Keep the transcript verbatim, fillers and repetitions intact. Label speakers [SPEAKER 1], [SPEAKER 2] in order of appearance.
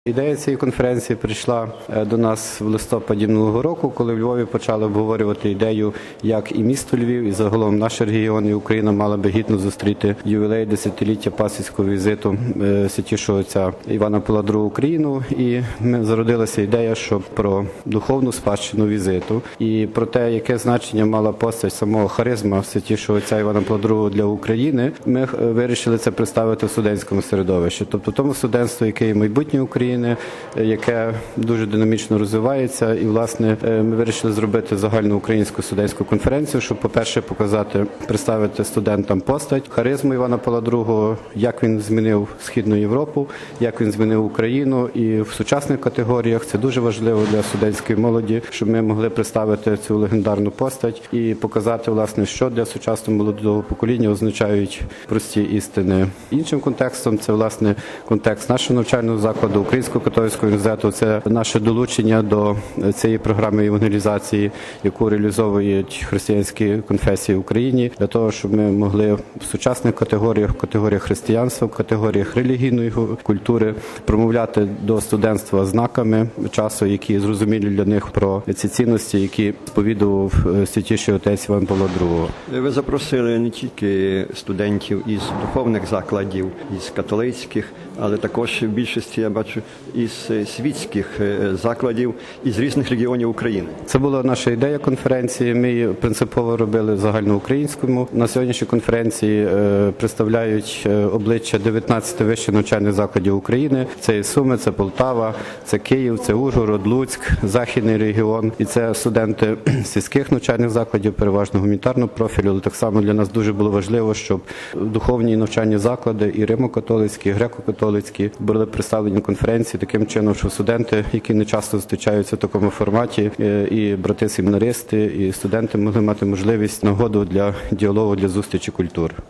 [SPEAKER 1] Ідея цієї конференції прийшла до нас в листопаді минулого року, коли в Львові почали обговорювати ідею, як і місто Львів, і загалом наш регіон, і Україна мала би гідно зустріти ювілей десятиліття пасівського візиту святішого отця Івана Павла другого в Україну. І зародилася ідея, що про духовну спадщину візиту і про те, яке значення мала постать самого харизма святішого отця Івана Павла другого для України, ми вирішили це представити в студентському середовищі, тобто тому студентству, яке є майбутнє України, яке дуже динамічно розвивається. І, власне, ми вирішили зробити загальну українську студентську конференцію, щоб, по-перше, показати, представити студентам постать, харизму Івана Павла другого, як він змінив Східну Європу, як він змінив Україну. І в сучасних категоріях це дуже важливо для студентської молоді, щоб ми могли представити цю легендарну постать і показати, власне, що для сучасного молодого покоління означають прості істини. Іншим контекстом це, власне, контекст нашого навчального закладу, Українського католицького університету. Це наше долучення до цієї програми евангелізації, яку реалізовують християнські конфесії в Україні, для того, щоб ми могли в сучасних категоріях, в категоріях християнства, в категоріях релігійної культури промовляти до студентства знаками часу, які зрозумілі для них про ці цінності, які сповідував святіший отець Іван Павло другого.
[SPEAKER 2] Ви запросили не тільки студентів із духовних закладів, із католицьких, але також в більшості, я бачу, із світських закладів, із різних регіонів України.
[SPEAKER 1] Це була наша ідея конференції, ми її принципово робили загальноукраїнському. На сьогоднішній конференції представляють обличчя дев'ятнадцяти вищих навчальних закладів України. Це і Суми, це Полтава, це Київ, це Ужгород, Луцьк, Західний регіон. І це студенти сільських навчальних закладів, переважно гуманітарного профілю. Але так само для нас дуже було важливо, щоб духовні навчальні заклади і римо-католицькі, і греко-католицькі були представлені на конференції таким чином, що студенти, які не часто зустрічаються в такому форматі, і брати-семінаристи, і студенти могли мати можливість, нагоду для діалогу, для зустрічі культур.